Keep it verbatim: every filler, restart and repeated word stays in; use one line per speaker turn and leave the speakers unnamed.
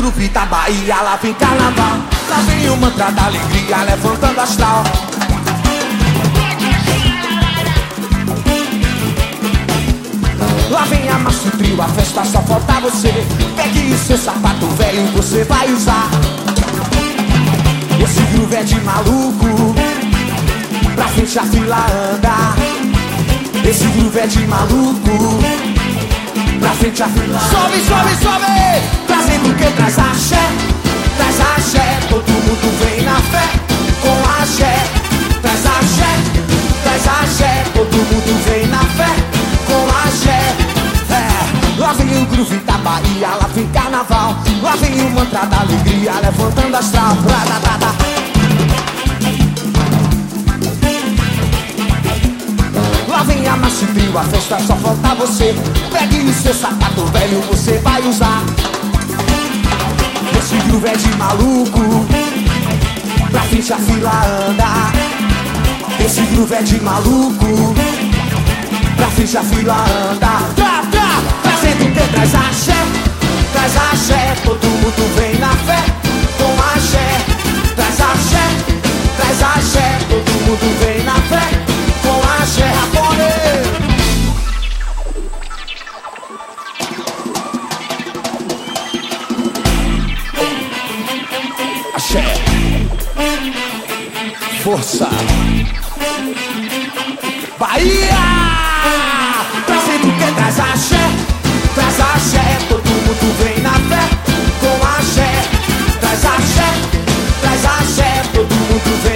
groove da Bahia, lá vem carnaval. Lá vem o mantra da alegria, levantando astral. Lá vem a massa e trio, a festa só falta você. Pegue o seu sapato velho, você vai usar. Esse groove é de maluco, pra frente a fila anda. Esse groove é de maluco, pra frente a fila anda. Sobe, sobe, sobe! Trazendo quem traz axé, traz axé. Todo mundo vem na fé, com axé. Traz axé, traz axé. Todo mundo vem na fé, com axé. É, lá vem o groove da Bahia, lá vem carnaval. Lá vem o mantra da alegria, levantando astral. Lá vem a massa e trio, a festa só falta você. Pegue o seu sapato velho, você vai usar. Esse groove é de maluco, pra frente a fila anda. Esse groove é de maluco, pra frente a fila anda. Tá, tá, trazendo quem traz axé, traz axé. Todo mundo vem na fé, com axé. Traz axé, traz axé. Todo mundo vem na fé, com axé. Rapone! Axé, força, Bahia! Trazendo quem traz axé, traz axé. Todo mundo vem na fé, com axé. Traz axé, traz axé. Todo mundo vem